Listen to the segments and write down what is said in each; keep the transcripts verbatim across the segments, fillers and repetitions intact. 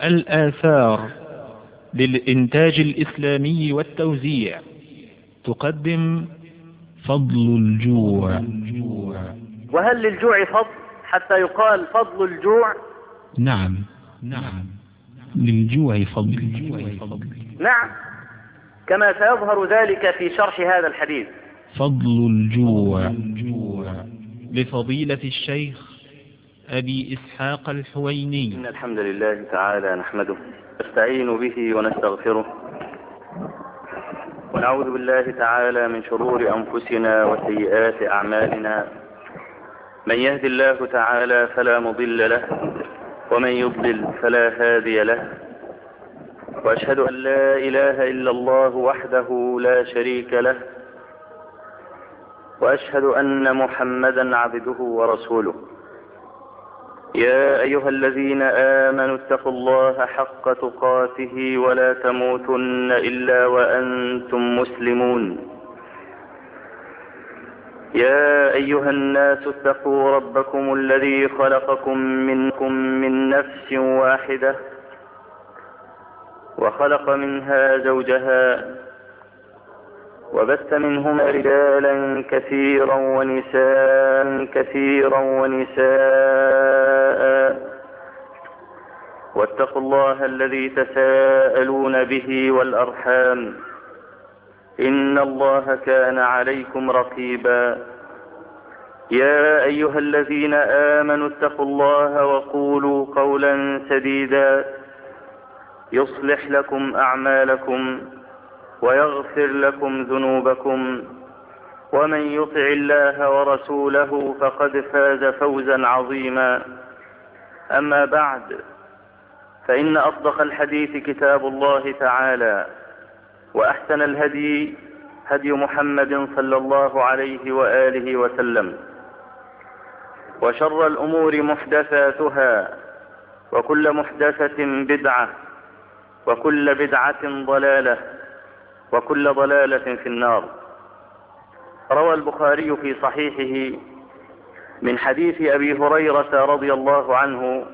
الآثار للإنتاج الإسلامي والتوزيع تقدم فضل الجوع. وهل للجوع فضل حتى يقال فضل الجوع؟ نعم نعم للجوع فضل. نعم، كما سيظهر ذلك في شرح هذا الحديث. فضل الجوع لفضيلة الشيخ أبي إسحاق الحويني. إن الحمد لله تعالى نحمده نستعين به ونستغفره، ونعوذ بالله تعالى من شرور أنفسنا وسيئات أعمالنا. من يهد الله تعالى فلا مضل له، ومن يضلل فلا هادي له. وأشهد أن لا إله إلا الله وحده لا شريك له، وأشهد أن محمدا عبده ورسوله. يا أيها الذين آمنوا اتقوا الله حق تقاته ولا تموتن إلا وأنتم مسلمون. يا أيها الناس اتقوا ربكم الذي خلقكم منكم من نفس واحدة، وخلق منها زوجها، وبث منهما رجالا كثيرا ونساء كثيرا ونساء واتقوا الله الذي تساءلون به والأرحام، إن الله كان عليكم رقيبا. يا أيها الذين آمنوا اتقوا الله وقولوا قولا سديدا يصلح لكم أعمالكم ويغفر لكم ذنوبكم، ومن يطع الله ورسوله فقد فاز فوزا عظيما. أما بعد، فإن أصدق الحديث كتاب الله تعالى، وأحسن الهدي هدي محمد صلى الله عليه وآله وسلم، وشر الأمور محدثاتها، وكل محدثة بدعة، وكل بدعة ضلالة، وكل ضلالة في النار. روى البخاري في صحيحه من حديث أبي هريرة رضي الله عنه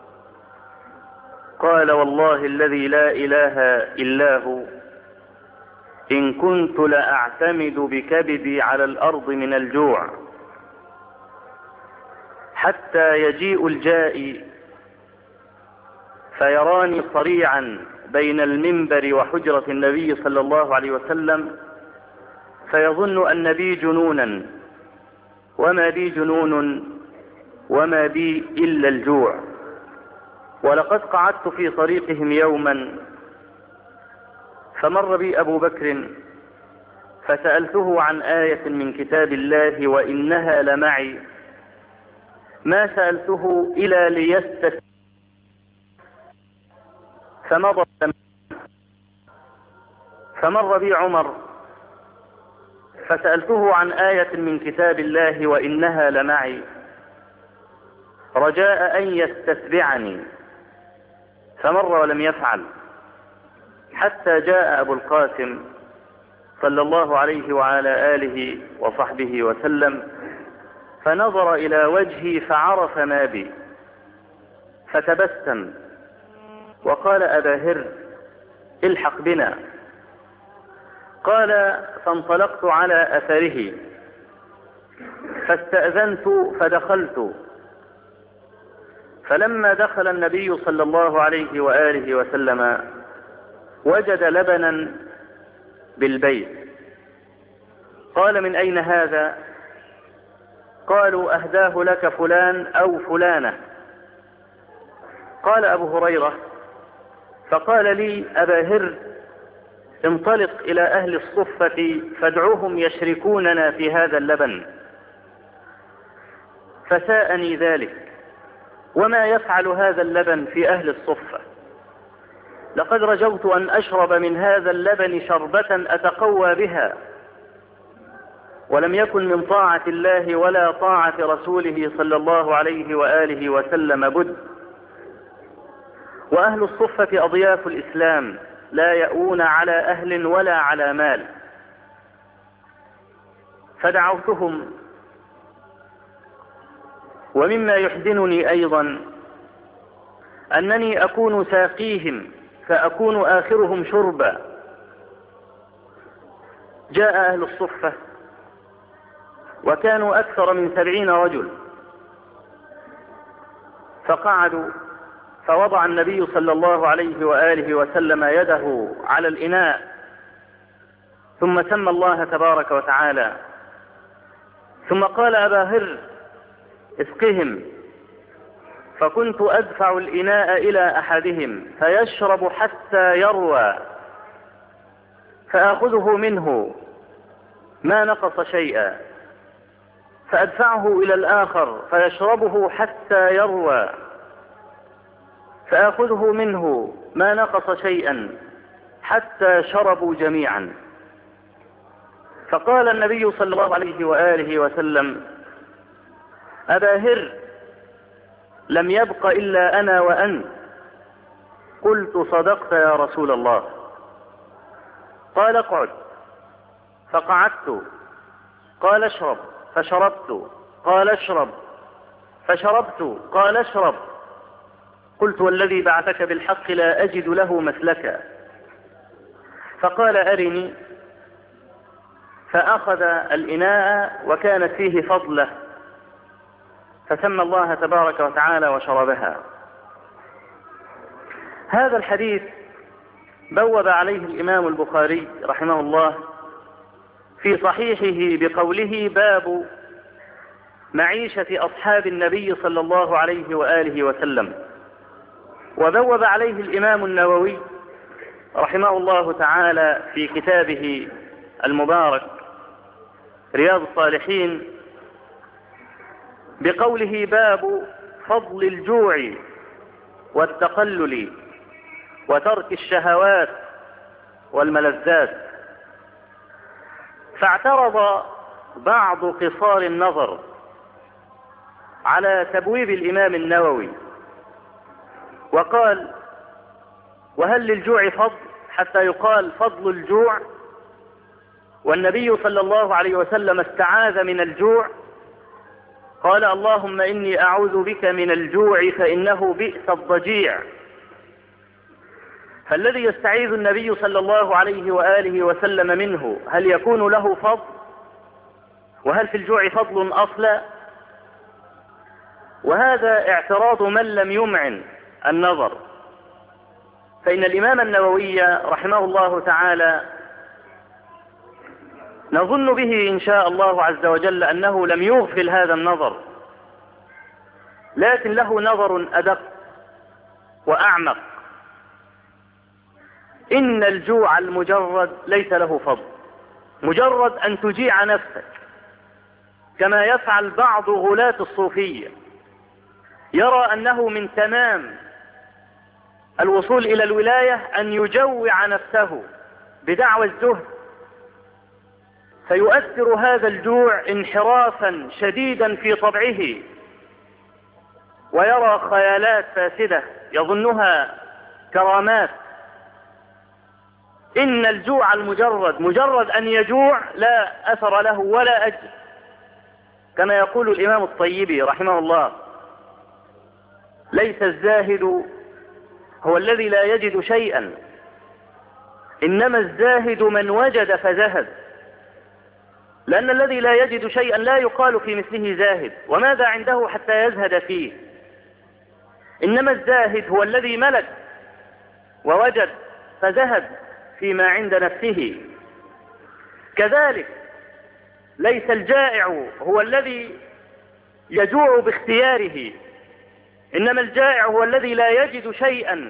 قال: والله الذي لا إله إلا هو، إن كنت لأعتمد بكبدي على الأرض من الجوع حتى يجيء الجائي فيراني صريعا بين المنبر وحجرة النبي صلى الله عليه وسلم، فيظن أن بي جنونا، وما بي جنون وما بي إلا الجوع. ولقد قعدت في طريقهم يوما، فمر بي أبو بكر فسألته عن آية من كتاب الله وإنها لمعي، ما سألته إلا ليستثني، فمضى. فمر بي عمر فسألته عن آية من كتاب الله وإنها لمعي، رجاء أن يستتبعني، فمر ولم يفعل، حتى جاء أبو القاسم صلى الله عليه وعلى آله وصحبه وسلم، فنظر إلى وجهي فعرف ما بي، فتبسم وقال: أبا هر، الحق بنا. قال: فانطلقت على أثره فاستأذنت فدخلت، فلما دخل النبي صلى الله عليه وآله وسلم وجد لبنا بالبيت. قال: من أين هذا؟ قالوا: أهداه لك فلان أو فلانة. قال أبو هريرة: فقال لي أبا هر، انطلق إلى أهل الصفة فادعوهم يشركوننا في هذا اللبن. فساءني ذلك، وما يفعل هذا اللبن في أهل الصفة؟ لقد رجوت أن أشرب من هذا اللبن شربة أتقوى بها، ولم يكن من طاعة الله ولا طاعة رسوله صلى الله عليه وآله وسلم بد. وأهل الصفة أضياف الإسلام، لا يأوون على أهل ولا على مال. فدعوتهم. ومما يحزنني أيضا أنني أكون ساقيهم فأكون آخرهم شربا. جاء أهل الصفة وكانوا أكثر من سبعين رجل، فقعدوا، فوضع النبي صلى الله عليه وآله وسلم يده على الإناء، ثم سمى الله تبارك وتعالى، ثم قال: أبا هر اسقهم. فكنت أدفع الإناء إلى أحدهم فيشرب حتى يروى، فآخذه منه ما نقص شيئا، فأدفعه إلى الآخر فيشربه حتى يروى، فآخذه منه ما نقص شيئا حتى شربوا جميعا. فقال النبي صلى الله عليه وآله وسلم: أبا هر لم يبق إلا أنا وأنت. قلت: صدقت يا رسول الله. قال: اقعد. فقعدت. قال: اشرب. فشربت. قال: اشرب. فشربت. قال: اشرب. قلت: والذي بعثك بالحق لا أجد له مسلكا. فقال: أرني. فأخذ الإناء وكانت فيه فضلة، فسمى الله تبارك وتعالى وشربها. هذا الحديث بوب عليه الإمام البخاري رحمه الله في صحيحه بقوله: باب معيشة أصحاب النبي صلى الله عليه وآله وسلم. وبوب عليه الإمام النووي رحمه الله تعالى في كتابه المبارك رياض الصالحين بقوله: باب فضل الجوع والتقلل وترك الشهوات والملذات. فاعترض بعض قصار النظر على تبويب الإمام النووي وقال: وهل للجوع فضل حتى يقال فضل الجوع؟ والنبي صلى الله عليه وسلم استعاذ من الجوع، قال: اللهم إني أعوذ بك من الجوع فإنه بئس الضجيع. فالذي يستعيذ النبي صلى الله عليه وآله وسلم منه هل يكون له فضل؟ وهل في الجوع فضل أصلا؟ وهذا اعتراض من لم يمعن النظر، فإن الإمام النووي رحمه الله تعالى نظن به إن شاء الله عز وجل أنه لم يغفل هذا النظر، لكن له نظر أدق وأعمق. إن الجوع المجرد ليس له فضل، مجرد أن تجيع نفسك، كما يفعل بعض غلاة الصوفية، يرى أنه من تمام الوصول إلى الولاية أن يجوع نفسه بدعوى الزهد، فيؤثر هذا الجوع انحرافا شديدا في طبعه، ويرى خيالات فاسدة يظنها كرامات. إن الجوع المجرد، مجرد أن يجوع، لا أثر له ولا أجر، كما يقول الإمام الطيبي رحمه الله: ليس الزاهد هو الذي لا يجد شيئا، إنما الزاهد من وجد فزهد. لأن الذي لا يجد شيئا لا يقال في مثله زاهد، وماذا عنده حتى يزهد فيه؟ إنما الزاهد هو الذي ملك ووجد فزهد فيما عند نفسه. كذلك ليس الجائع هو الذي يجوع باختياره، إنما الجائع هو الذي لا يجد شيئا.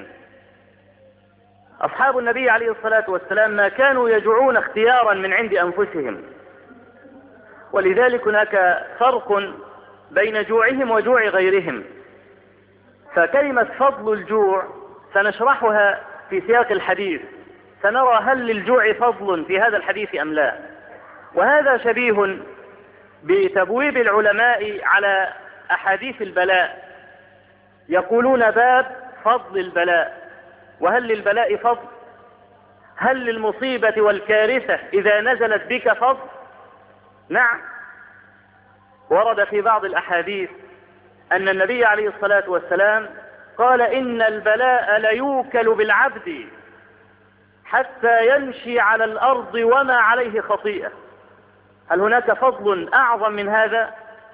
أصحاب النبي عليه الصلاة والسلام ما كانوا يجوعون اختيارا من عند أنفسهم، ولذلك هناك فرق بين جوعهم وجوع غيرهم. فكلمة فضل الجوع سنشرحها في سياق الحديث، سنرى هل للجوع فضل في هذا الحديث أم لا. وهذا شبيه بتبويب العلماء على أحاديث البلاء، يقولون: باب فضل البلاء. وهل للبلاء فضل؟ هل للمصيبة والكارثة إذا نزلت بك فضل؟ نعم، ورد في بعض الأحاديث أن النبي عليه الصلاة والسلام قال إن البلاء ليوكل بالعبد حتى يمشي على الأرض وما عليه خطيئة. هل هناك فضل أعظم من هذا؟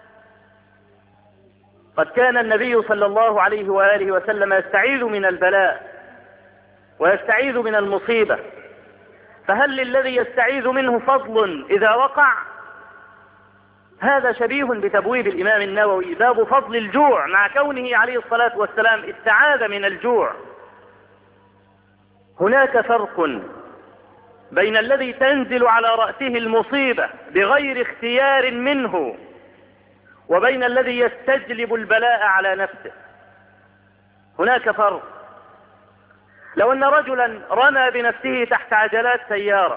قد كان النبي صلى الله عليه وآله وسلم يستعيذ من البلاء ويستعيذ من المصيبة، فهل للذي يستعيذ منه فضل إذا وقع؟ هذا شبيه بتبويب الإمام النووي باب فضل الجوع، مع كونه عليه الصلاة والسلام استعاذ من الجوع. هناك فرق بين الذي تنزل على رأسه المصيبة بغير اختيار منه وبين الذي يستجلب البلاء على نفسه. هناك فرق. لو أن رجلا رمى بنفسه تحت عجلات سيارة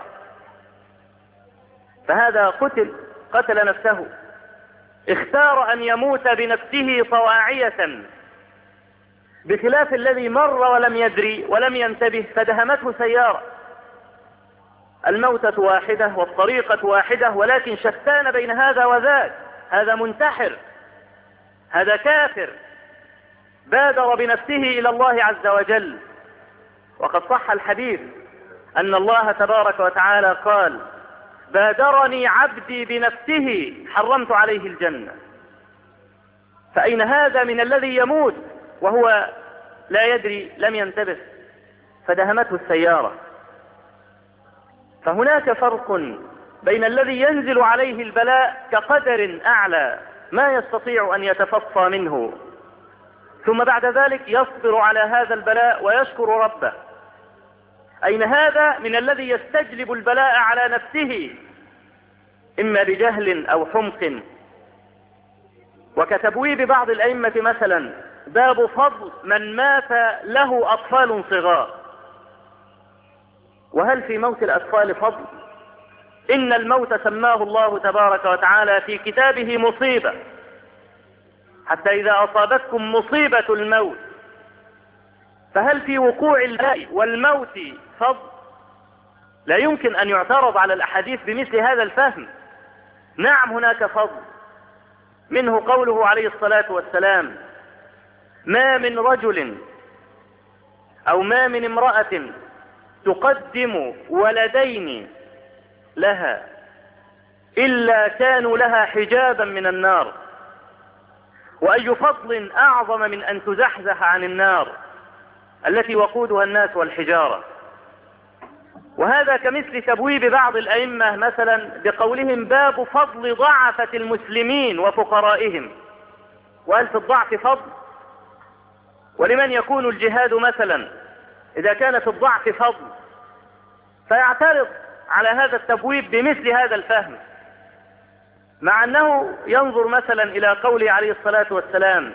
فهذا قتل قتل نفسه، اختار أن يموت بنفسه طواعية، بخلاف الذي مر ولم يدري ولم ينتبه فدهمته سيارة. الموتة واحدة والطريقة واحدة، ولكن شتان بين هذا وذاك. هذا منتحر، هذا كافر، بادر بنفسه إلى الله عز وجل. وقد صح الحديث أن الله تبارك وتعالى قال: بادرني عبدي بنفسه حرمت عليه الجنة. فأين هذا من الذي يموت وهو لا يدري لم ينتبه فدهمته السيارة؟ فهناك فرق بين الذي ينزل عليه البلاء كقدر أعلى ما يستطيع أن يتفصى منه، ثم بعد ذلك يصبر على هذا البلاء ويشكر ربه. أين هذا من الذي يستجلب البلاء على نفسه إما بجهل أو حمق؟ وكتبويب بعض الأئمة مثلا باب فضل من مات له أطفال صغار. وهل في موت الأطفال فضل؟ إن الموت سماه الله تبارك وتعالى في كتابه مصيبة، حتى إذا أصابتكم مصيبة الموت. فهل في وقوع البلاء والموت فضل؟ لا يمكن أن يعترض على الأحاديث بمثل هذا الفهم. نعم هناك فضل، منه قوله عليه الصلاة والسلام: ما من رجل أو ما من امرأة تقدم ولدين لها إلا كانوا لها حجابا من النار. وأي فضل أعظم من أن تزحزح عن النار التي وقودها الناس والحجارة. وهذا كمثل تبويب بعض الأئمة مثلا بقولهم باب فضل ضعفة المسلمين وفقرائهم. وهل في الضعف فضل؟ ولمن يكون الجهاد مثلا إذا كان في الضعف فضل؟ فيعترض على هذا التبويب بمثل هذا الفهم، مع أنه ينظر مثلا إلى قوله عليه الصلاة والسلام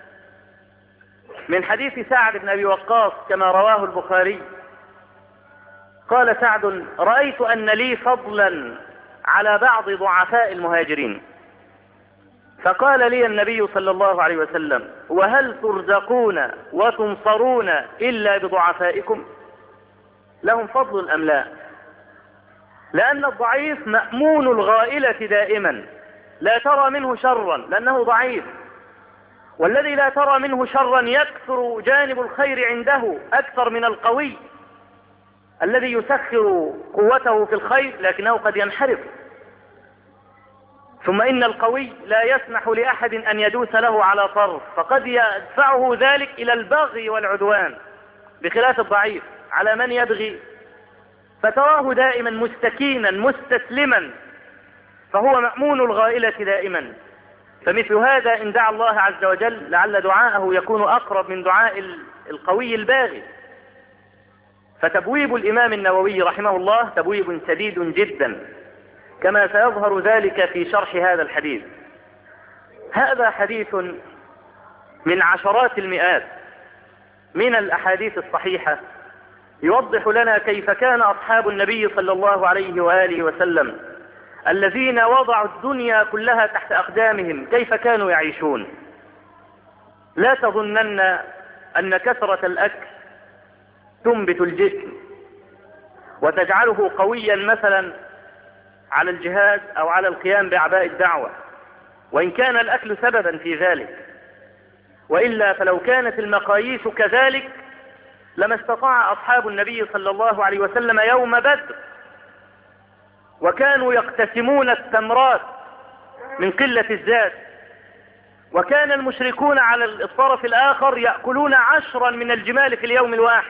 من حديث سعد بن أبي وقاص كما رواه البخاري. قال سعد: رأيت أن لي فضلا على بعض ضعفاء المهاجرين. فقال لي النبي صلى الله عليه وسلم: وهل ترزقون وتنصرون إلا بضعفائكم؟ لهم فضل أم لا؟ لأن الضعيف مأمون الغائلة دائما، لا ترى منه شرا لأنه ضعيف. والذي لا ترى منه شرا يكثر جانب الخير عنده أكثر من القوي الذي يسخر قوته في الخير لكنه قد ينحرف. ثم إن القوي لا يسمح لأحد أن يدوس له على طرف، فقد يدفعه ذلك إلى البغي والعدوان، بخلاف الضعيف على من يبغي فتراه دائما مستكينا مستسلما، فهو مأمون الغائلة دائما. فمثل هذا إن دعا الله عز وجل لعل دعاءه يكون أقرب من دعاء القوي الباغي. فتبويب الإمام النووي رحمه الله تبويب سديد جدا، كما سيظهر ذلك في شرح هذا الحديث. هذا حديث من عشرات المئات من الأحاديث الصحيحة يوضح لنا كيف كان أصحاب النبي صلى الله عليه وآله وسلم الذين وضعوا الدنيا كلها تحت أقدامهم كيف كانوا يعيشون. لا تظنن أن كثرة الأكل تنبت الجسم وتجعله قويا مثلا على الجهاد أو على القيام بأعباء الدعوة، وإن كان الأكل سببا في ذلك، وإلا فلو كانت المقاييس كذلك لما استطاع أصحاب النبي صلى الله عليه وسلم يوم بدر وكانوا يقتسمون التمرات من قلة الزاد، وكان المشركون على الطرف الآخر يأكلون عشرا من الجمال في اليوم الواحد،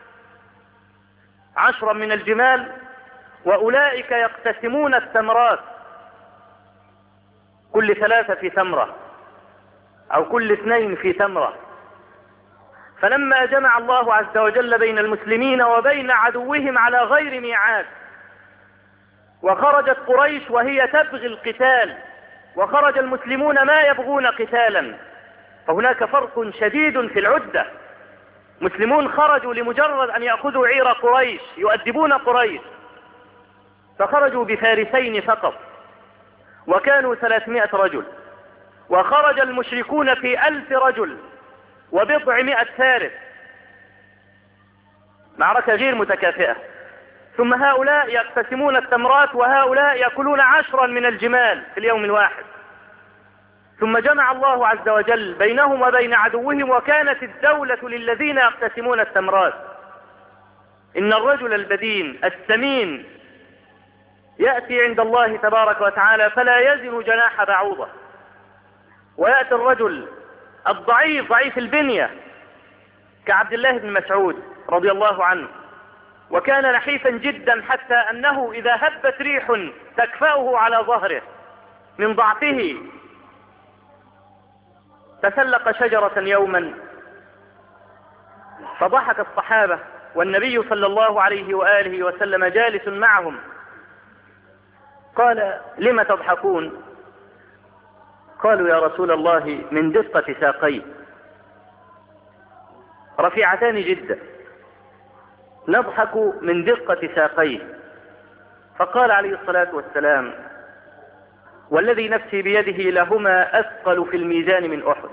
عشرا من الجمال، وأولئك يقتسمون التمرات كل ثلاثة في تمرة أو كل اثنين في تمرة. فلما جمع الله عز وجل بين المسلمين وبين عدوهم على غير ميعاد، وخرجت قريش وهي تبغي القتال وخرج المسلمون ما يبغون قتالا، فهناك فرق شديد في العدة. مسلمون خرجوا لمجرد أن يأخذوا عير قريش يؤدبون قريش، فخرجوا بفارسين فقط وكانوا ثلاثمائة رجل، وخرج المشركون في ألف رجل وبضعمائة فارس، معركة غير متكافئة. ثم هؤلاء يقتسمون التمرات وهؤلاء يأكلون عشرا من الجمال في اليوم الواحد. ثم جمع الله عز وجل بينهم وبين عدوهم، وكانت الدولة للذين يقتسمون التمرات. إن الرجل البدين السمين يأتي عند الله تبارك وتعالى فلا يزن جناح بعوضة، ويأتي الرجل الضعيف ضعيف البنية كعبد الله بن مسعود رضي الله عنه، وكان نحيفا جدا حتى أنه إذا هبت ريح تكفأه على ظهره من ضعفه تسلق شجرة يوما فضحك الصحابة والنبي صلى الله عليه وآله وسلم جالس معهم، قال: لم تضحكون؟ قالوا: يا رسول الله من دقة ساقيه، رفيعتان جدا، نضحك من دقة ساقيه. فقال عليه الصلاة والسلام: والذي نفسي بيده لهما أثقل في الميزان من أحد.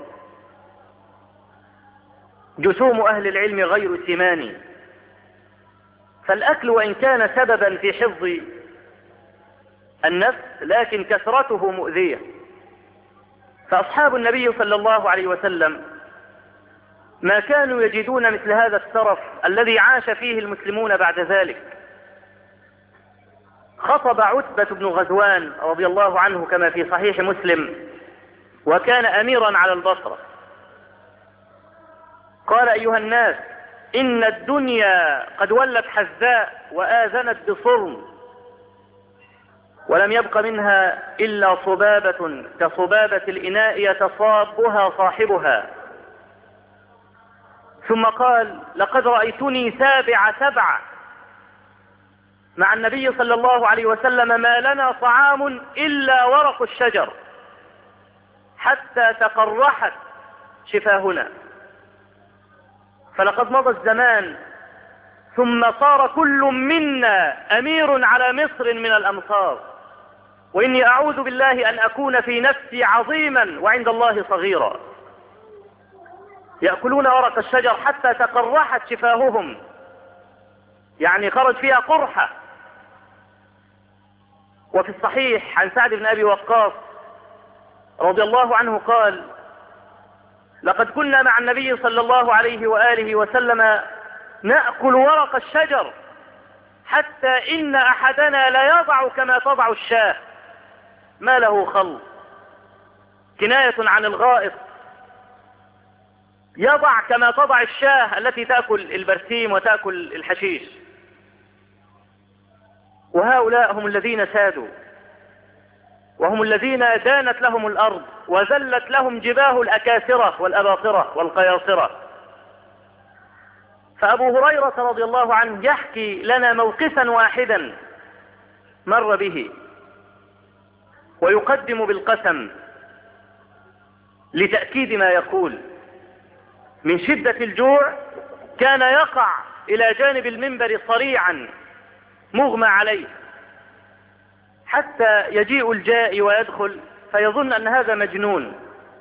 جسوم أهل العلم غير سمان، فالأكل وإن كان سببا في حفظ النفس لكن كثرته مؤذية. فأصحاب النبي صلى الله عليه وسلم ما كانوا يجدون مثل هذا السرف الذي عاش فيه المسلمون بعد ذلك. خطب عتبة بن غزوان رضي الله عنه كما في صحيح مسلم، وكان أميرا على البصرة، قال: أيها الناس، إن الدنيا قد ولت حذاء وآذنت بصرم، ولم يبق منها إلا صبابة كصبابة الإناء يتصابها صاحبها. ثم قال: لقد رأيتني سابع سبعة مع النبي صلى الله عليه وسلم ما لنا طعام إلا ورق الشجر حتى تقرحت شفاهنا. فلقد مضى الزمان ثم صار كل منا أمير على مصر من الأمصار، وإني أعوذ بالله أن أكون في نفسي عظيما وعند الله صغيرا. يأكلون ورق الشجر حتى تقرحت شفاههم، يعني خرج فيها قرحة. وفي الصحيح عن سعد بن أبي وقاص رضي الله عنه قال: لقد كنا مع النبي صلى الله عليه وآله وسلم نأكل ورق الشجر حتى إن أحدنا لا يضع كما تضع الشاة ما له خل، كناية عن الغائط، يضع كما تضع الشاة التي تأكل البرسيم وتأكل الحشيش. وهؤلاء هم الذين سادوا، وهم الذين دانت لهم الأرض وذلت لهم جباه الأكاسرة والأباطرة والقياصرة. فأبو هريرة رضي الله عنه يحكي لنا موقفا واحدا مر به، ويقدم بالقسم لتأكيد ما يقول. من شدة الجوع كان يقع إلى جانب المنبر صريعا مغمى عليه، حتى يجيء الجائي ويدخل فيظن أن هذا مجنون.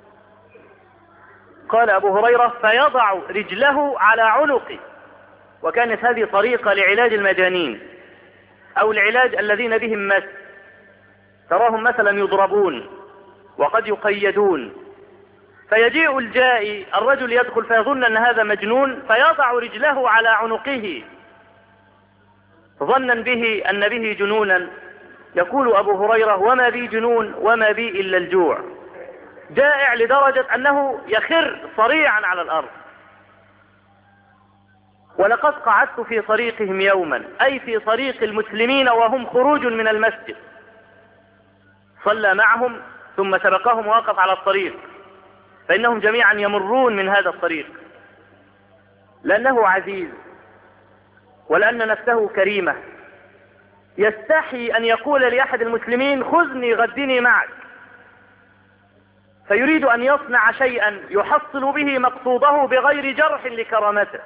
قال أبو هريرة: فيضع رجله على عنقي. وكانت هذه طريقة لعلاج المجانين أو العلاج الذين بهم مس، تراهم مثلا يضربون وقد يقيدون، فيجيء الجائي الرجل يدخل فيظن أن هذا مجنون، فيضع رجله على عنقه ظنا به أن به جنونا. يقول أبو هريرة: وما بي جنون وما بي إلا الجوع. جائع لدرجة أنه يخر صريعا على الأرض. ولقد قعدت في طريقهم يوما، أي في طريق المسلمين وهم خروج من المسجد، صلى معهم ثم سبقهم ووقف على الطريق، فإنهم جميعا يمرون من هذا الطريق، لأنه عزيز ولأن نفسه كريمة، يستحي أن يقول لأحد المسلمين: خذني غدني معك، فيريد أن يصنع شيئا يحصل به مقصوده بغير جرح لكرامته.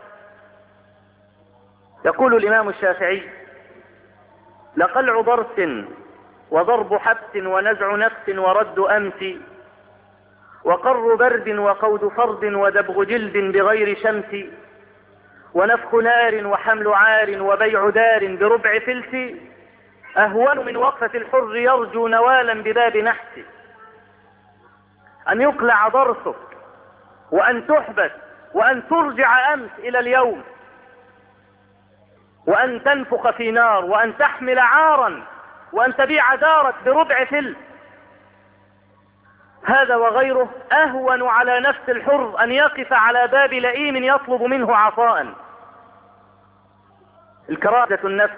يقول الإمام الشافعي: لقلع ضرس وضرب حبس ونزع نفس ورد أمس، وقر برد وقود فرد ودبغ جلد بغير شمس، ونفخ نار وحمل عار وبيع دار بربع فلس، أهون من وقفة الحر يرجو نوالا بباب نحس. أن يقلع ضرسك وأن تحبس وأن ترجع أمس إلى اليوم، وأن تنفخ في نار وأن تحمل عارا وأن تبيع دارك بربع فلس، هذا وغيره أهون على نفس الحر أن يقف على باب لئيم يطلب منه عطاء. الكرامة النفس.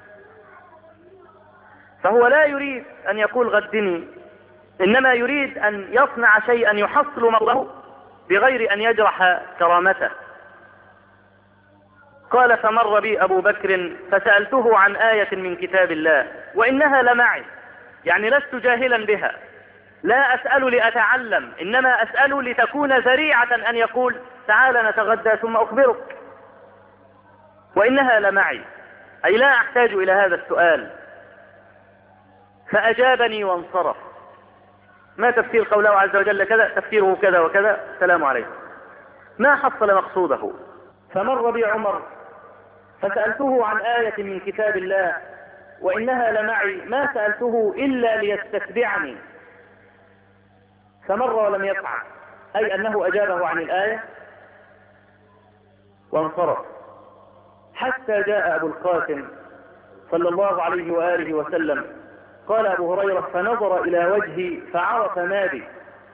فهو لا يريد أن يقول غدني، إنما يريد أن يصنع شيئا يحصل مطلبه بغير أن يجرح كرامته. قال: فمر بي أبو بكر فسألته عن آية من كتاب الله وإنها لمعي، يعني لست جاهلا بها، لا أسأل لأتعلم، إنما أسأل لتكون ذريعة أن يقول: تعال نتغدى ثم أخبرك. وإنها لمعي، أي لا أحتاج إلى هذا السؤال. فأجابني وانصرف. ما تفسير قوله عز وجل كذا؟ تفسيره كذا وكذا، السلام عليكم. ما حصل مقصوده. فمر بي عمر فسألته عن آية من كتاب الله وإنها لمعي، ما سألته إلا ليستتبعني، فمر ولم يفعل، أي أنه أجابه عن الآية وانصرف، حتى جاء أبو القاسم صلى الله عليه وآله وسلم. قال أبو هريرة: فنظر إلى وجهي فعرف ما بي،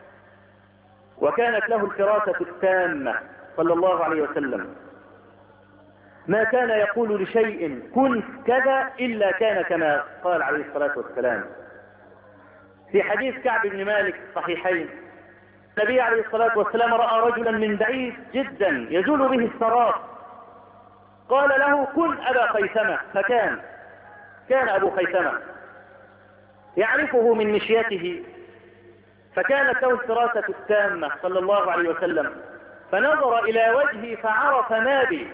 وكانت له الفراسة التامة صلى الله عليه وسلم، ما كان يقول لشيء كن كذا إلا كان كما قال عليه الصلاة والسلام. في حديث كعب بن مالك الصحيحين، النبي عليه الصلاة والسلام رأى رجلا من بعيد جدا يزول به السراب، قال له: كن أبا خيثمة، فكان كان أبو خيثمة يعرفه من مشيته، فكانت له الفراسة التامة صلى الله عليه وسلم. فنظر إلى وجهي فعرف ما بي،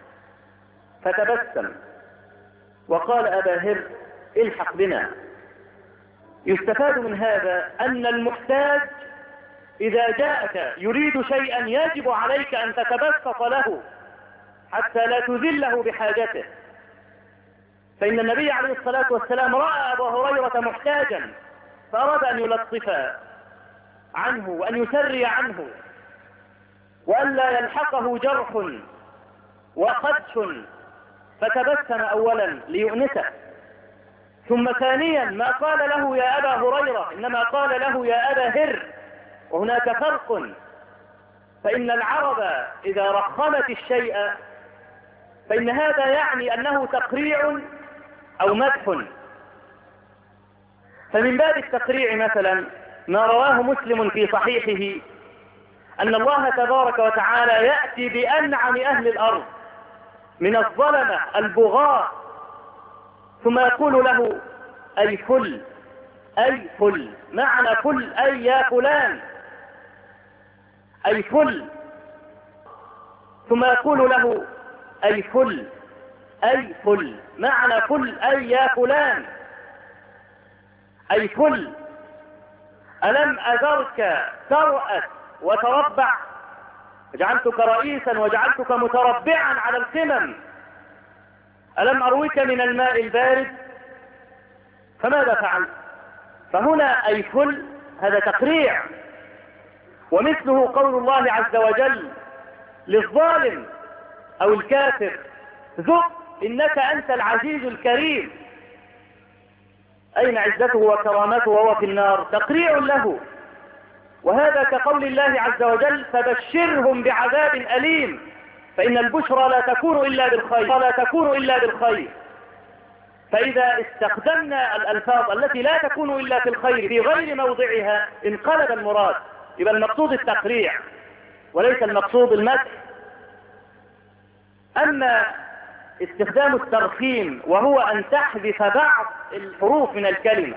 فتبسم وقال: أبا هر الحق بنا. يستفاد من هذا أن المحتاج إذا جاءك يريد شيئا يجب عليك أن تتبسط له حتى لا تذله بحاجته. فإن النبي عليه الصلاة والسلام رأى أبا هريرة محتاجا فأراد أن يلطف عنه وأن يسري عنه وأن لا يلحقه جرح وخدش، فتبسم أولا ليؤنسه، ثم ثانيا ما قال له يا أبا هريرة، إنما قال له يا أبا هر. وهناك فرق، فإن العرب إذا رخمت الشيء فإن هذا يعني أنه تقريع أو مدح. فمن باب التقريع مثلا ما رواه مسلم في صحيحه أن الله تبارك وتعالى يأتي بأنعم أهل الأرض من الظلمة البغاة، ثم يقول له: أي فل، أي فل، معنى فل أي يا فلان، أي فل. ثم يقول له: أي فل، أي فل، معنى فل أي يا فلان، أي فل. ألم أذرك ترأس وتربع، جعلتك رئيسا وجعلتك متربعا على القمم، ألم أرويك من الماء البارد، فماذا فعلت؟ فهنا أي فل هذا تقريع. ومثله قول الله عز وجل للظالم أو الكافر ذق إنك أنت العزيز الكريم. أين عزته وكرامته وهو في النار؟ تقريع له. وهذا كقول الله عز وجل فبشرهم بعذاب أليم، فإن البشرى لا تكون إلا بالخير لا تكون إلا بالخير. فإذا استخدمنا الألفاظ التي لا تكون إلا في الخير في غير موضعها انقلب المراد، يبقى المقصود التقريع وليس المقصود المدح. أما استخدام الترخيم وهو أن تحذف بعض الحروف من الكلمة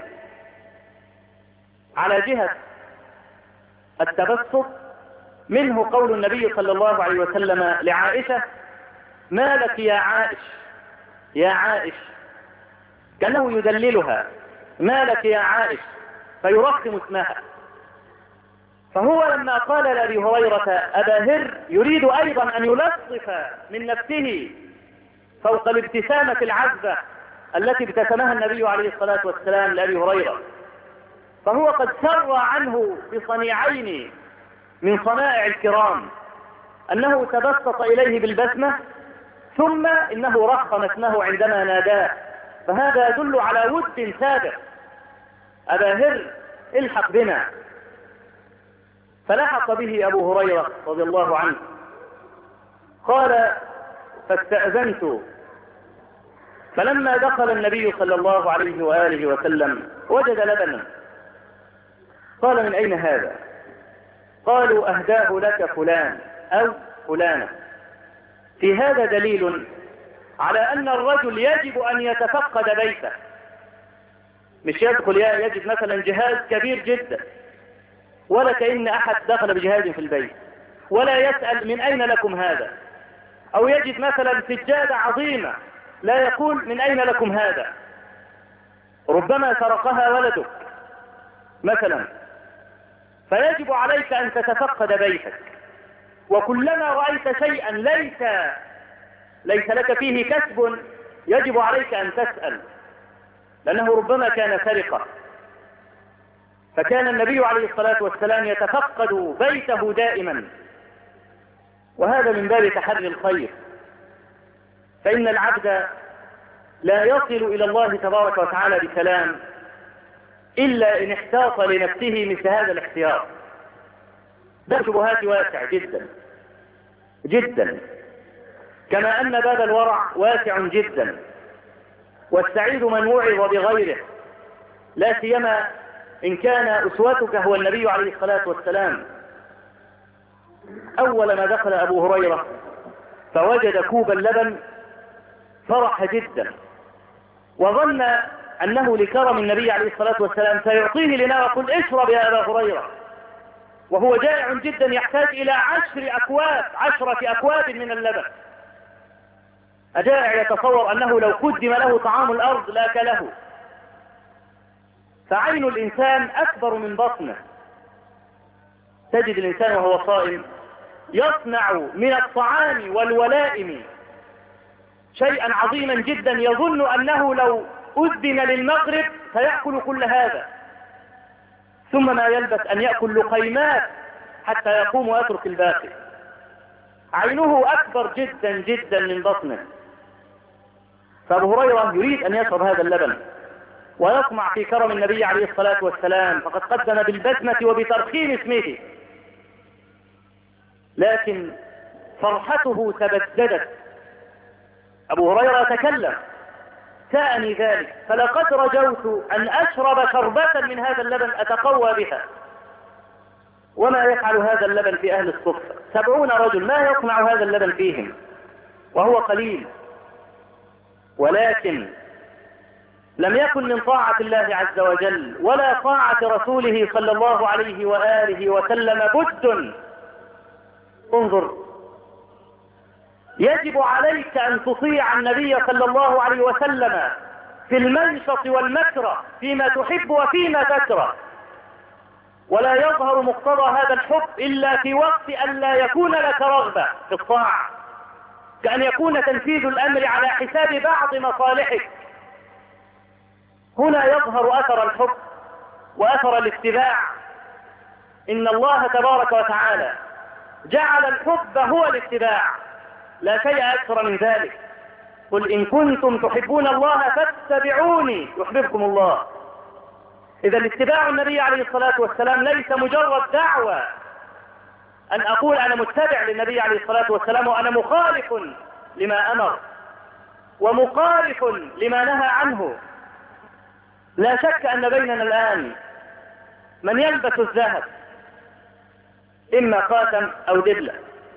على جهة التبسط، منه قول النبي صلى الله عليه وسلم لعائشة ما لك يا عائش يا عائش، كأنه يدللها ما لك يا عائش فيرخم اسمها. فهو لما قال لأبي هريرة أبا هر يريد أيضا أن يلطف من نفسه فوق الابتسامة العذبة التي ابتسمها النبي عليه الصلاة والسلام لأبي هريرة، فهو قد سر عنه بصنيعين من صنائع الكرام، أنه تبسط إليه بالبسمة ثم إنه رخم اسمه عندما ناداه، فهذا يدل على ود سابق. أبا هر الحق بنا. فلحق به أبو هريرة رضي الله عنه قال فاستأذنت، فلما دخل النبي صلى الله عليه وآله وسلم وجد لبنا، قال من أين هذا؟ قالوا أهداه لك فلان أو فلانة. في هذا دليل على أن الرجل يجب أن يتفقد بيته، مش يدخل يجد مثلا جهاز كبير جدا ولا كأن أحد دخل بجهاز في البيت، ولا يسأل من أين لكم هذا، أو يجد مثلا سجادة عظيمة لا يقول من أين لكم هذا، ربما سرقها ولدك مثلا. فيجب عليك أن تتفقد بيتك، وكلما رأيت شيئا ليس ليس لك فيه كسب يجب عليك أن تسأل، لأنه ربما كان سرقة. فكان النبي عليه الصلاة والسلام يتفقد بيته دائما، وهذا من باب تحري الخير، فإن العبد لا يصل إلى الله تبارك وتعالى بسلام إلا إن احتاط لنفسه مثل هذا الاحتياط. باب شبهات واسع جدا جدا، كما أن باب الورع واسع جدا، والسعيد من وعظ بغيره، لا سيما إن كان أسوتك هو النبي عليه الصلاة والسلام. أول ما دخل أبو هريرة فوجد كوب اللبن فرح جدا، وظن أنه لكرم النبي عليه الصلاة والسلام سيعطيه لنا وقل اشرب يا أبا هريرة، وهو جائع جدا يحتاج إلى عشر أكواب عشرة أكواب من اللبن. أجائع يتصور أنه لو قدم له طعام الأرض لأكله. فعين الإنسان أكبر من بطنه. تجد الإنسان وهو صائم يصنع من الطعام والولائم شيئا عظيما جدا، يظن أنه لو أذن للمغرب سيأكل كل هذا، ثم ما يلبث أن يأكل لقيمات حتى يقوم ويترك الباقي. عينه أكبر جدا جدا من بطنه. فأبو هريرة يريد أن يشرب هذا اللبن ويطمع في كرم النبي عليه الصلاة والسلام، فقد قدم بالبسمة وبترخيم اسمه، لكن فرحته تبددت. أبو هريرة تكلم سأني ذلك، فلقد رجوت أن أشرب شربة من هذا اللبن أتقوى بها. وما يفعل هذا اللبن في أهل الصفة؟ سبعون رجل ما يصنع هذا اللبن فيهم وهو قليل، ولكن لم يكن من طاعة الله عز وجل ولا طاعة رسوله صلى الله عليه وآله وسلم بد. انظر، يجب عليك أن تطيع النبي صلى الله عليه وسلم في المنشط والمكره، فيما تحب وفيما تكره، ولا يظهر مقتضى هذا الحب إلا في وقت أن لا يكون لك رغبة في الطاعة، كأن يكون تنفيذ الأمر على حساب بعض مصالحك. هنا يظهر أثر الحب وأثر الاتباع. إن الله تبارك وتعالى جعل الحب هو الاتباع، لا شيء أكثر من ذلك. قل إن كنتم تحبون الله فاتبعوني يحببكم الله. إذا اتباع النبي عليه الصلاة والسلام ليس مجرد دعوة أن أقول أنا متبع للنبي عليه الصلاة والسلام وأنا مخالف لما أمر ومخالف لما نهى عنه. لا شك أن بيننا الآن من يلبس الذهب إما خاتم أو دبلة،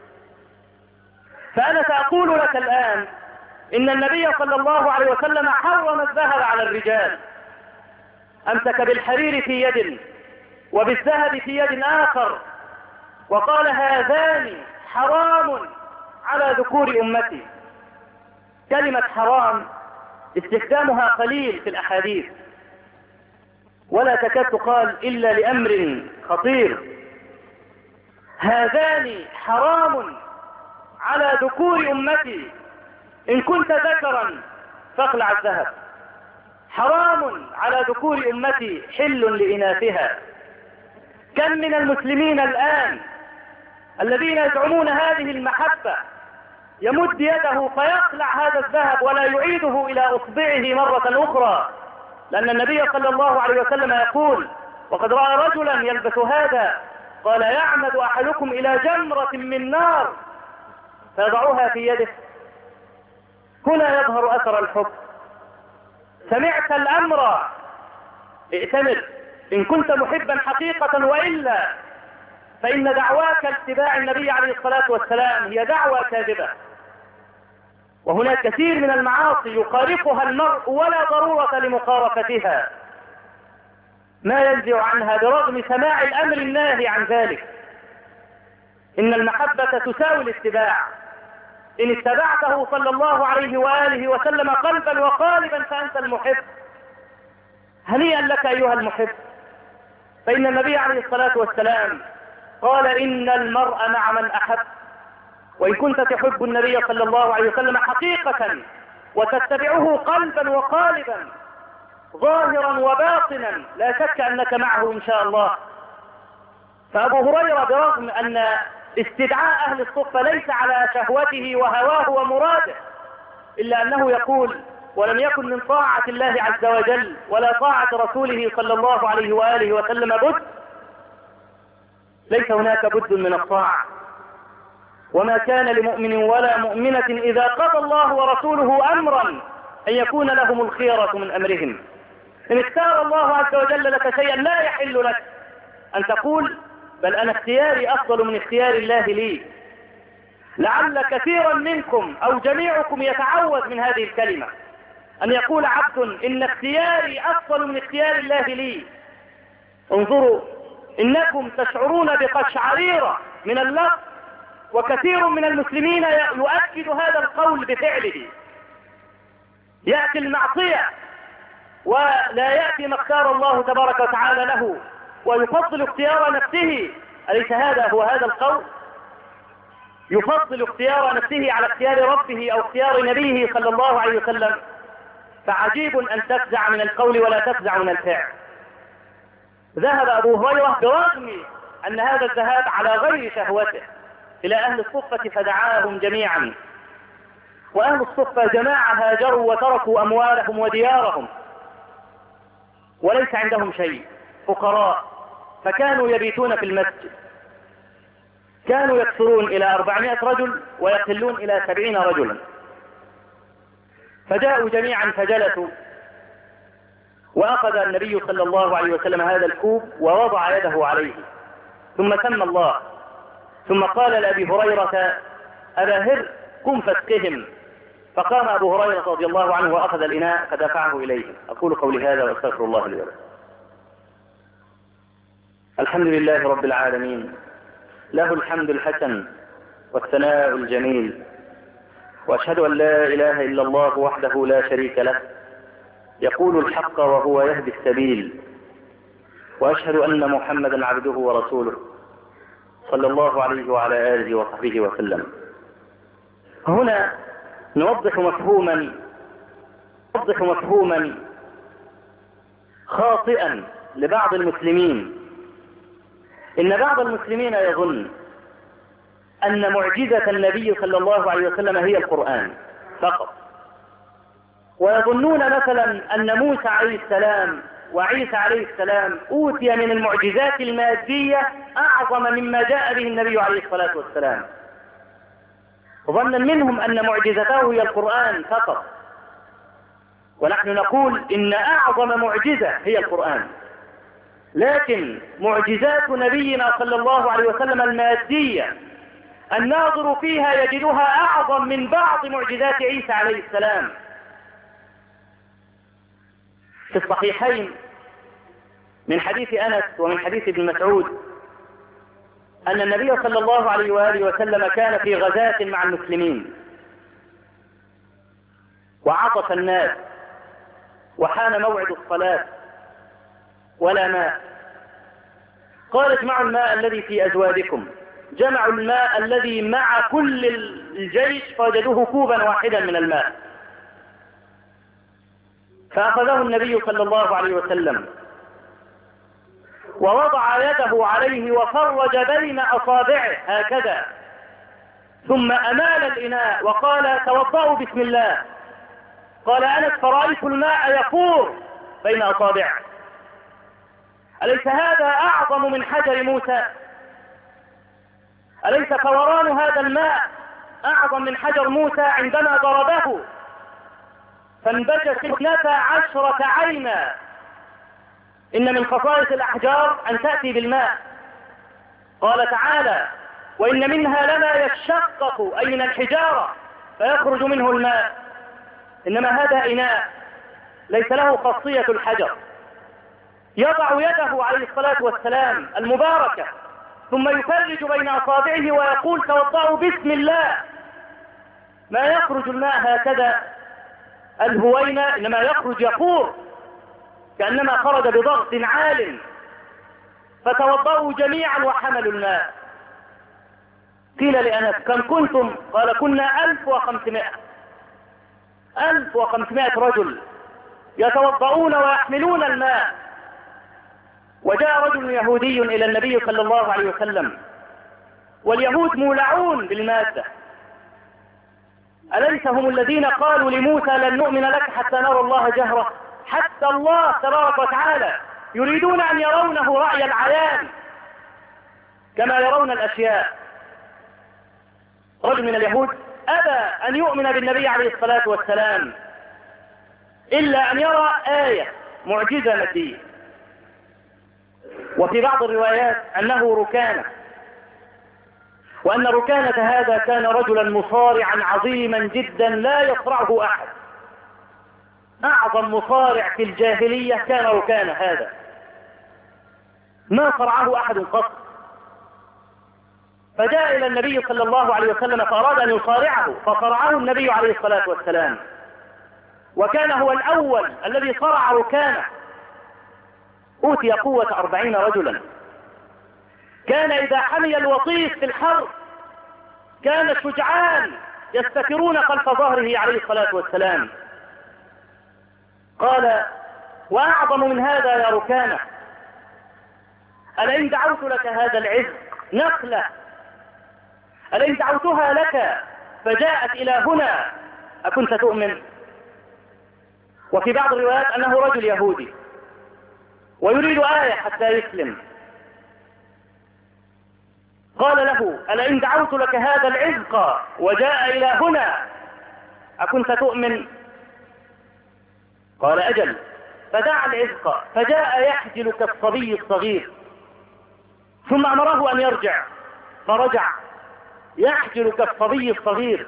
فأنا سأقول لك الآن إن النبي صلى الله عليه وسلم حرم الذهب على الرجال، أمسك بالحرير في يد وبالذهب في يد آخر وقال هذان حرام على ذكور أمتي. كلمة حرام استخدامها قليل في الأحاديث، ولا تكاد تقال إلا لأمر خطير. هذان حرام على ذكور أمتي، إن كنت ذكرا فاخلع الذهب. حرام على ذكور أمتي حل لإناثها. كم من المسلمين الآن الذين يزعمون هذه المحبة يمد يده فيخلع هذا الذهب ولا يعيده إلى أصبعه مرة أخرى، لأن النبي صلى الله عليه وسلم يقول وقد رأى رجلا يلبس هذا قال يعمد أحدكم إلى جمرة من نار فيضعها في يده. هنا يظهر أثر الحب. سمعت الأمر ائتمر إن كنت محبا حقيقة، وإلا فإن دعواك اتباع النبي عليه الصلاة والسلام هي دعوة كاذبة. وهناك كثير من المعاصي يقارفها المرء ولا ضرورة لمقارفتها، ما ينزع عنها برغم سماع الأمر الناهي عن ذلك. إن المحبة تساوي الاتباع. إن اتبعته صلى الله عليه وآله وسلم قلبا وقالبا فأنت المحب. هنيئا لك أيها المحب. فإن النبي عليه الصلاة والسلام قال إن المرء مع من أحب. وإن كنت تحب النبي صلى الله عليه وسلم حقيقة وتتبعه قلبا وقالبا ظاهرا وباطنا لا شك أنك معه إن شاء الله. فأبو هريرة برغم أن استدعاء أهل الصفة ليس على شهوته وهواه ومراده، إلا أنه يقول ولم يكن من طاعة الله عز وجل ولا طاعة رسوله صلى الله عليه وآله وسلم بد. ليس هناك بد من الطاعة. وما كان لمؤمن ولا مؤمنة إذا قضى الله ورسوله أمرا أن يكون لهم الخيرة من أمرهم. إن اختار الله عز وجل لك شيئا لا يحل لك أن تقول بل أنا اختياري أفضل من اختيار الله لي. لعل كثيرا منكم أو جميعكم يتعوذ من هذه الكلمة، أن يقول عبد إن اختياري أفضل من اختيار الله لي. انظروا إنكم تشعرون بقشعريرة من اللفظ، وكثير من المسلمين يؤكد هذا القول بفعله. يأتي المعصية ولا يأتي ما اختار الله تبارك وتعالى له ويفضل اختيار نفسه. أليس هذا هو هذا القول؟ يفضل اختيار نفسه على اختيار ربه أو اختيار نبيه صلى الله عليه وسلم. فعجيب أن تفزع من القول ولا تفزع من الفعل. ذهب أبو هريرة برغم أن هذا الذهاب على غير شهوته إلى أهل الصفة فدعاهم جميعا. وأهل الصفة جماعة هاجروا وتركوا أموالهم وديارهم وليس عندهم شيء، فقراء، فكانوا يبيتون في المسجد. كانوا يكثرون إلى أربعمائة رجل ويقلون إلى سبعين رجلا. فجاءوا جميعا فجلسوا، وأخذ النبي صلى الله عليه وسلم هذا الكوب ووضع يده عليه ثم سمى الله، ثم قال لأبي هريرة أبا هر قم فاسقهم. فقام أبو هريرة رضي الله عنه وأخذ الإناء فدفعه إليه. أقول قولي هذا وأستغفر الله لي ولكم. الحمد لله رب العالمين، له الحمد الحسن والثناء الجميل، وأشهد أن لا إله إلا الله وحده لا شريك له يقول الحق وهو يهدي السبيل، وأشهد أن محمدا عبده ورسوله صلى الله عليه وعلى آله وصحبه وسلم. هنا نوضح مفهوما نوضح مفهوما خاطئا لبعض المسلمين إن بعض المسلمين يظن أن معجزة النبي صلى الله عليه وسلم هي القرآن فقط، ويظنون مثلا أن موسى عليه السلام وعيسى عليه السلام أوتي من المعجزات المادية أعظم مما جاء به النبي عليه الصلاة والسلام، ظنا منهم أن معجزته هي القرآن فقط، ونحن نقول إن أعظم معجزة هي القرآن، لكن معجزات نبينا صلى الله عليه وسلم المادية الناظر فيها يجدها أعظم من بعض معجزات عيسى عليه السلام. في الصحيحين من حديث أنس ومن حديث ابن مسعود أن النبي صلى الله عليه وآله وسلم كان في غزاة مع المسلمين، وعطش الناس وحان موعد الصلاة ولا ماء، قال اجمعوا الماء الذي في أزوادكم، جمعوا الماء الذي مع كل الجيش فوجدوه كوبا واحدا من الماء، فأخذه النبي صلى الله عليه وسلم ووضع يده عليه وفرج بين أصابعه هكذا، ثم أمال الإناء وقال توضأوا بسم الله. قال أنس فرأيت الماء يفور بين أصابعه. أليس هذا أعظم من حجر موسى؟ أليس فوران هذا الماء أعظم من حجر موسى عندما ضربه فانبجت اثنتا عشرة عينا؟ إن من خصائص الأحجار أن تأتي بالماء. قال تعالى وإن منها لما يشقق أي من الحجارة فيخرج منه الماء، إنما هذا إناء ليس له خاصية الحجر، يضع يده عليه الصلاة والسلام المباركة ثم يفرج بين أصابعه ويقول توضأوا بسم الله، ما يخرج الماء هكذا الهوينة، إنما يخرج يفور كأنما خرج بضغط عال، فتوضأوا جميعا وحملوا الماء. قيل لأنس كم كنتم؟ قال كنا ألف وخمسمائة ألف وخمسمائة رجل يتوضؤون ويحملون الماء. وجاء رجل يهودي إلى النبي صلى الله عليه وسلم، واليهود مولعون بالمادة، أليس هم الذين قالوا لموسى لن نؤمن لك حتى نرى الله جهرة؟ حتى الله تبارك وتعالى يريدون أن يرونه رأي العيان كما يرون الأشياء. رجل من اليهود أبى أن يؤمن بالنبي عليه الصلاة والسلام إلا أن يرى آية معجزة مادية. وفي بعض الروايات أنه ركانة، وأن ركانة هذا كان رجلا مصارعا عظيما جدا لا يصرعه أحد، أعظم مصارع في الجاهلية كان ركانة هذا، ما صرعه أحد قط. فجاء إلى النبي صلى الله عليه وسلم فأراد أن يصارعه، فصرعه النبي عليه الصلاة والسلام، وكان هو الأول الذي صرع ركانة. أوتي قوة أربعين رجلا، كان إذا حمي الوطيس في الحرب كان الشجعان يستترون خلف ظهره عليه الصلاة والسلام. قال وأعظم من هذا يا ركانة، ألئن دعوت لك هذا العز نخلة، ألئن دعوتها لك فجاءت إلى هنا أكنت تؤمن؟ وفي بعض الروايات أنه رجل يهودي ويريد آية حتى يسلم. قال له ألئن دعوت لك هذا العزق وجاء إلى هنا أكنت تؤمن؟ قال أجل. فدعا العزق فجاء يحجل كالصبي الصغير، ثم أمره أن يرجع فرجع يحجل كالصبي الصغير.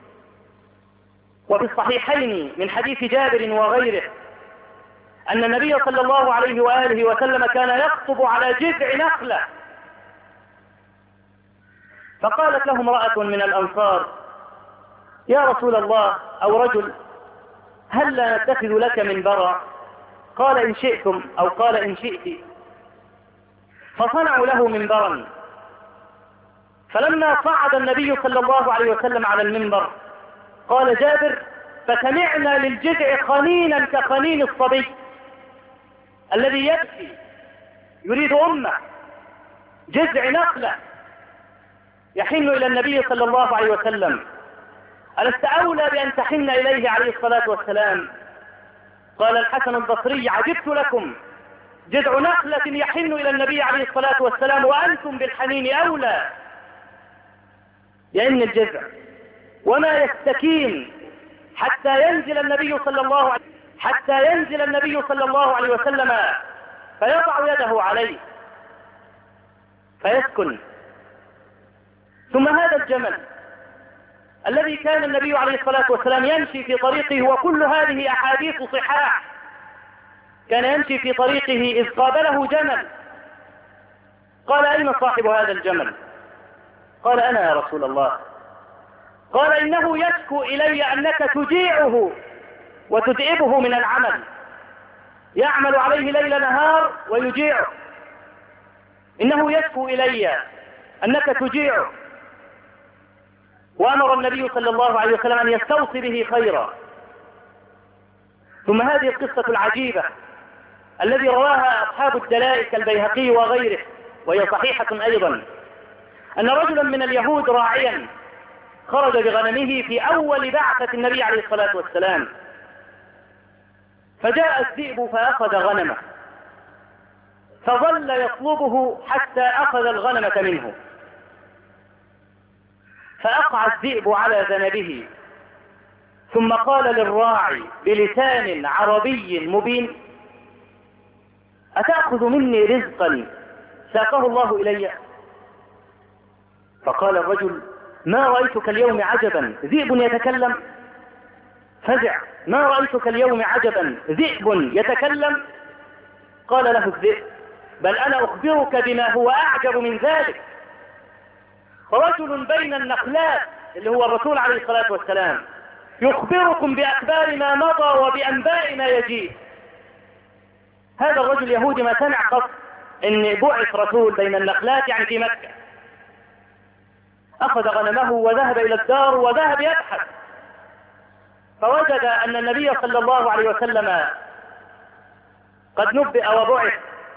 وفي الصحيحين من حديث جابر وغيره أن النبي صلى الله عليه وآله وسلم كان يخطب على جذع نخلة، فقالت له امرأة من الأنصار يا رسول الله أو رجل هل لا نتخذ لك منبرا؟ قال إن شئتم أو قال إن شئت. فصنعوا له منبرا، فلما صعد النبي صلى الله عليه وسلم على المنبر قال جابر فسمعنا للجذع خنينا كخنين الصبي الذي يبكي يريد أمه، جذع نخلة يحن إلى النبي صلى الله عليه وسلم، ألست أولى بأن تحن إليه عليه الصلاة والسلام؟ قال الحسن البصري: عجبت لكم، جذع نخلة يحن إلى النبي عليه الصلاة والسلام وأنتم بالحنين أولى. يئن الجذع وما يستكين حتى ينزل النبي صلى الله عليه حتى ينزل النبي صلى الله عليه وسلم فيضع يده عليه فيسكن. ثم هذا الجمل الذي كان النبي عليه الصلاة والسلام يمشي في طريقه، وكل هذه أحاديث صحاح، كان يمشي في طريقه إذ قابله جمل، قال: أين صاحب هذا الجمل؟ قال: أنا يا رسول الله. قال: إنه يشكو إلي أنك تجيعه وتتعبه من العمل، يعمل عليه ليل نهار ويجيعه. إنه يشكو إلي أنك تجيعه. وأمر النبي صلى الله عليه وسلم أن يستوصي به خيرا. ثم هذه القصة العجيبة الذي رواها أصحاب الدلائل كالبيهقي وغيره، وهي صحيحة أيضا، أن رجلا من اليهود راعيا خرج بغنمه في أول بعثة النبي عليه الصلاة والسلام، فجاء الذئب فأخذ غنمه، فظل يطلبه حتى أخذ الغنمة منه، فأقع الذئب على ذنبه، ثم قال للراعي بلسان عربي مبين: أتأخذ مني رزقا ساقه الله إلي؟ فقال الرجل: ما رأيتك اليوم عجبا، ذئب يتكلم؟ فزع: ما رأيتك اليوم عجبا، ذئب يتكلم؟ قال له الذئب: بل أنا أخبرك بما هو أعجب من ذلك. رجل بين النخلات، اللي هو الرسول عليه الصلاة والسلام، يخبركم بأخبار ما مضى وبأنباء ما يجيء. هذا الرجل يهودي ما سمع قط إن بعث رسول بين النخلات، يعني في مكة. أخذ غنمه وذهب إلى الدار وذهب يبحث، فوجد أن النبي صلى الله عليه وسلم قد نبئ وبعث،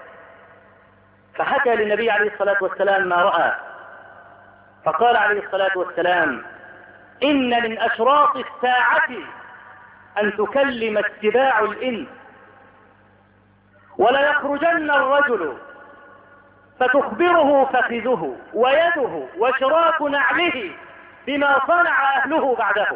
فحكى للنبي عليه الصلاة والسلام ما رأى، فقال عليه الصلاة والسلام: إن من أشراط الساعة أن تكلم السباع الإنس، ولا يخرجن الرجل فتخبره فخذه ويده وشراك نعله بما صنع أهله بعده.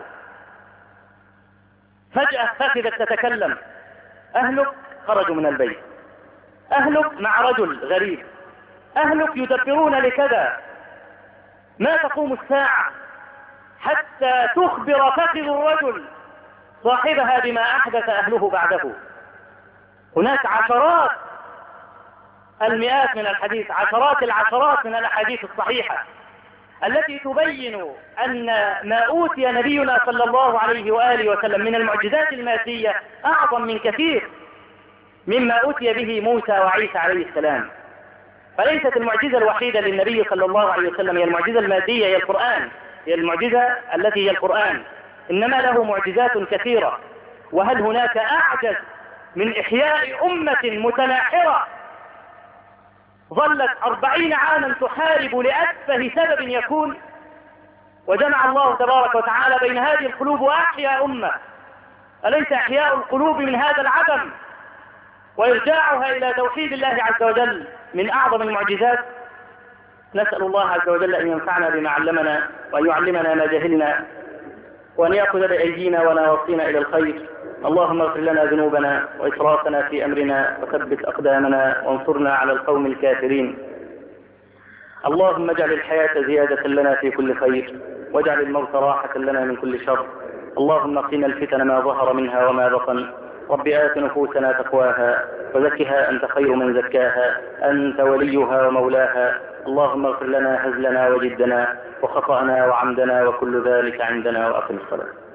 فجأة فخذت تتكلم: أهلك خرجوا من البيت، أهلك مع رجل غريب، أهلك يدبرون لكذا، ما تقوم الساعة حتى تخبر فخذ الرجل صاحبها بما أحدث أهله بعده. هناك عشرات المئات من الحديث، عشرات العشرات من الأحاديث الصحيحة التي تبين أن ما أوتي نبينا صلى الله عليه وآله وسلم من المعجزات المادية أعظم من كثير مما أوتي به موسى وعيسى عليه السلام. فليست المعجزة الوحيدة للنبي صلى الله عليه وسلم هي المعجزة المادية، هي القرآن، هي المعجزة التي هي القرآن، إنما له معجزات كثيرة. وهل هناك أعجز من إحياء أمة متناحرة ظلت أربعين عاما تحارب لأتفه سبب يكون، وجمع الله تبارك وتعالى بين هذه القلوب وأحيا أمة؟ أليس إحياء القلوب من هذا العدم وإرجاعها إلى توحيد الله عز وجل من أعظم المعجزات؟ نسأل الله عز وجل أن ينفعنا بما علمنا، وأن يعلمنا ما جهلنا، وأن يأخذ بأيدينا ونواصينا إلى الخير. اللهم اغفر لنا ذنوبنا وإسرافنا في أمرنا، وثبت أقدامنا، وانصرنا على القوم الكافرين. اللهم اجعل الحياة زيادة لنا في كل خير، واجعل الموت راحة لنا من كل شر. اللهم قنا الفتن ما ظهر منها وما بطن. رب آت نفوسنا تقواها وزكها أنت خير من زكاها، أنت وليها ومولاها. اللهم اغفر لنا هزلنا وجدنا وخطأنا وعمدنا وكل ذلك عندنا، وأقم الصلاة.